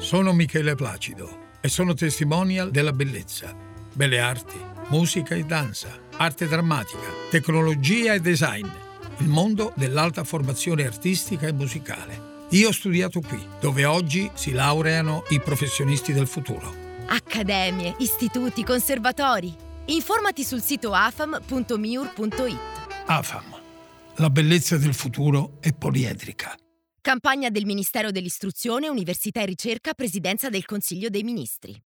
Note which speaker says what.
Speaker 1: Sono Michele Placido e sono testimonial della bellezza. Belle arti, musica e danza, arte drammatica, tecnologia e design, il mondo dell'alta formazione artistica e musicale. Io ho studiato qui, dove oggi si laureano i professionisti del futuro.
Speaker 2: Accademie, istituti, conservatori. Informati sul sito afam.miur.it.
Speaker 1: AFAM. La bellezza del futuro è poliedrica.
Speaker 2: Campagna del Ministero dell'Istruzione, Università e Ricerca, Presidenza del Consiglio dei Ministri.